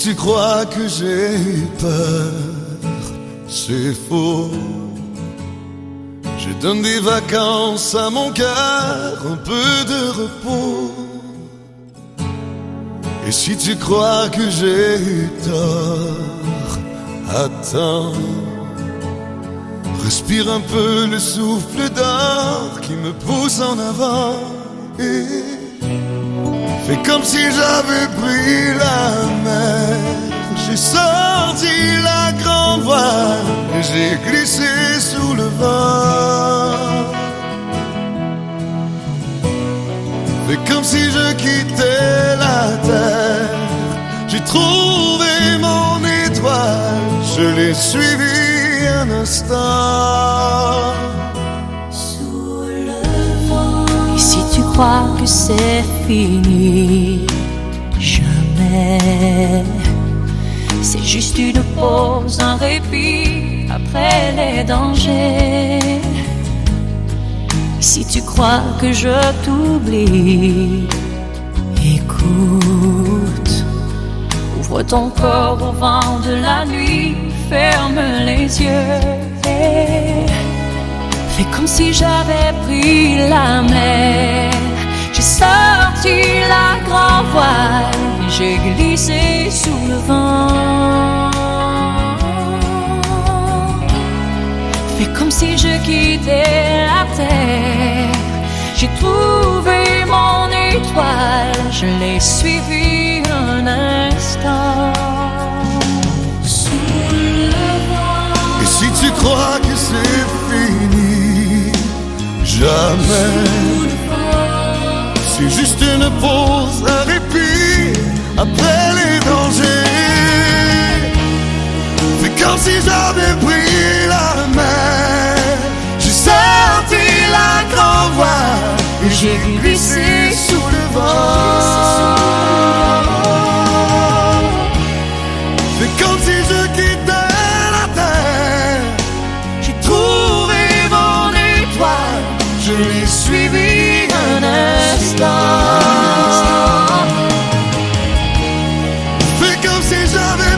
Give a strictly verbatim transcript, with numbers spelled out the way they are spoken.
tu crois que j'ai eu peur, c'est faux. Je donne des vacances à mon cœur, un peu de repos. Et si tu crois que j'ai eu tort, attends. Respire un peu le souffle d'or qui me pousse en avant. Et fais comme si j'avais pris la mer. J'ai sorti la grande voile et j'ai glissé sous le vent. Fais comme si je quittais la terre. J'ai trouvé mon étoile, je l'ai suivie un instant. Sous le vent. Et si tu crois que c'est fini, jamais. C'est juste une pause, un répit après les dangers. Si tu crois que je t'oublie, écoute. Ouvre ton corps au vent de la nuit, ferme les yeux et fais comme si j'avais pris la mer. J'ai sorti la grande voile et j'ai glissé sous le vent. Fais comme si je quittais la terre. J'ai trouvé mon étoile, je l'ai suivie un instant. Sous le vent. Et si tu crois que c'est fini, jamais. C'est juste une pause, un répit après les dangers. C'est comme si j'avais pris la mer. J'ai sorti la grande voile et j'ai glissé sous le vent. C'est comme si je quittais la terre. J'ai trouvé mon étoile, je l'ai suivi un instant. Fais comme si j'avais